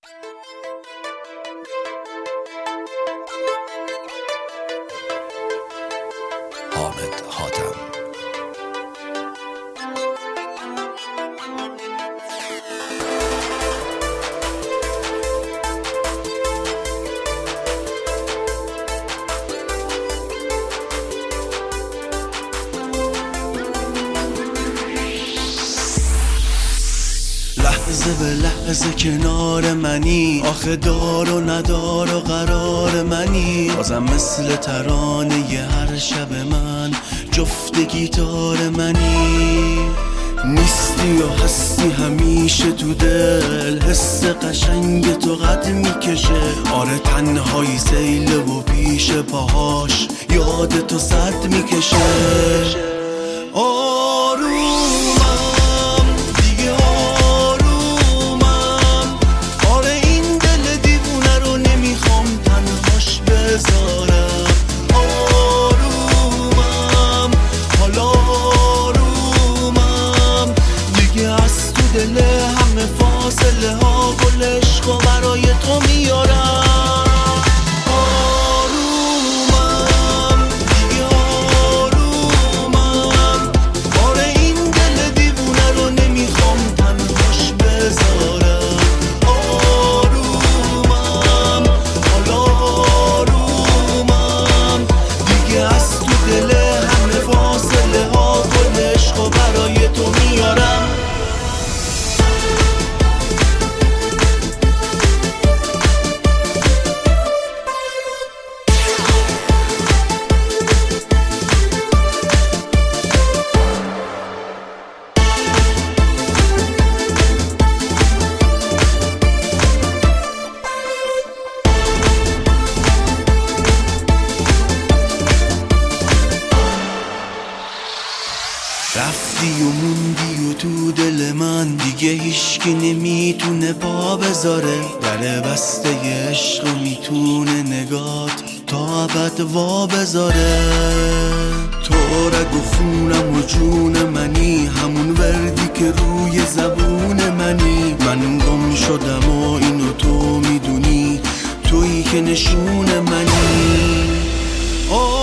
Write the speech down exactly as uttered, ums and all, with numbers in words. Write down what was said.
حامد حاتم. لحظه به لحظه کنار منی، آخه دار و ندار و قرار منی. بازم مثل ترانه ی هر شب من، جفت گیتار منی. نیستی و هستی همیشه تو دل، حس قشنگ تو قد میکشه. آره تنهایی سیل و پیش پاهاش یاد تو صد میکشه. دل همه فاصله ها گل عشق و برای تو میارم. آرومم دیگه آرومم، آره این دل دیوونه رو نمیخوام تنهاش بذارم. آرومم حالا آرومم، دیگه از تو دل همه فاصله ها گل عشق و برای تو میارم. رفتی و موندی و تو دل من، دیگه هیچکی نمیتونه پا بذاره. در بسته عشق میتونه نگات تا ابد وا بذاره. تو رگ و خونم و جون منی، همون وردی که روی زبون منی. من گم شدم و اینو تو میدونی، تویی که نشون منی.